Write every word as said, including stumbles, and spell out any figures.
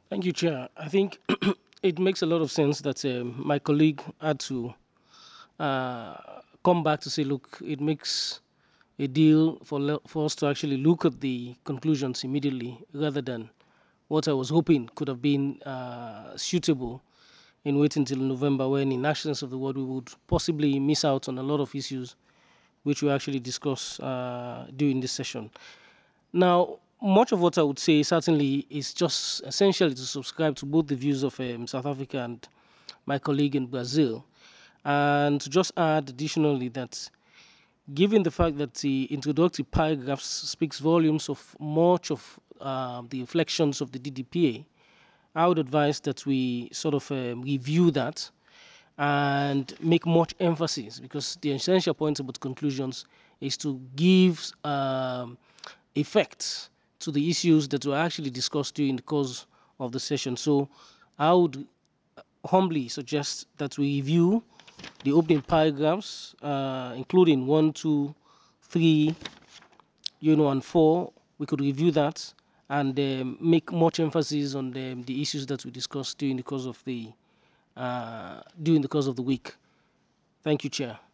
Thank you, Chair. I think it makes a lot of sense that um, my colleague had to uh, come back to say, look, it makes a deal for, le- for us to actually look at the conclusions immediately rather than what I was hoping could have been uh, suitable in waiting till November, when, in actions of the world, we would possibly miss out on a lot of issues which we actually discuss uh, during this session. Now, much of what I would say certainly is just essentially to subscribe to both the views of um, South Africa and my colleague in Brazil, and to just add additionally that given the fact that the introductory paragraphs speaks volumes of much of uh, the inflections of the D D P A, I would advise that we sort of um, review that and make much emphasis, because the essential point about conclusions is to give um, effect to the issues that were actually discussed during the course of the session. So I would humbly suggest that we review the opening paragraphs, uh, including one, two, three, you know, and four. We could review that and um, make much emphasis on the, the issues that we discussed during the course of the uh, during the course of the week. Thank you, Chair.